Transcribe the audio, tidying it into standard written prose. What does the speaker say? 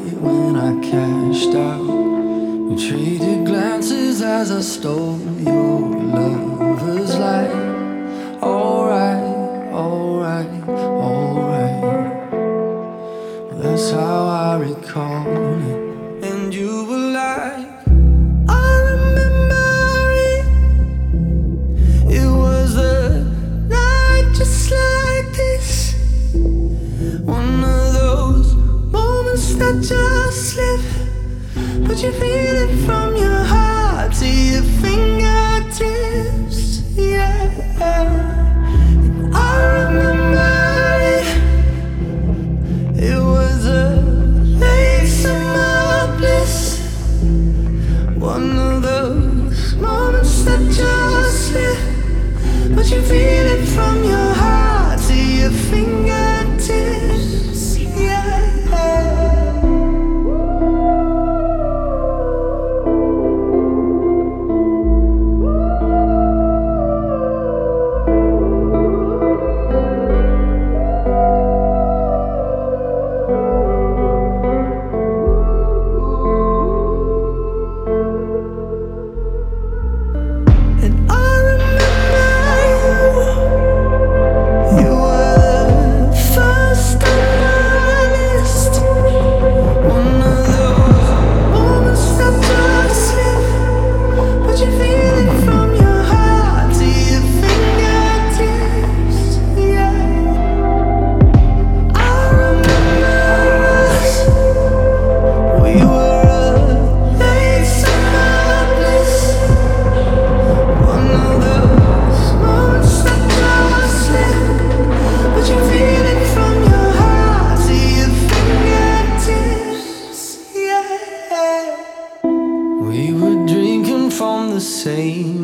night when I cashed out. We traded glances as I stole your lover's light. Alright, alright, alright. That's how I recall it. And you were like, I remember it. It was a night just like this. One of those moments that just slip, but you feel it from your heart to your fingertips. Yeah, I remember it. It was a late summer bliss. One of those moments that just slip, but you feel it from your heart to your fingertips. Yeah. We were drinking from the same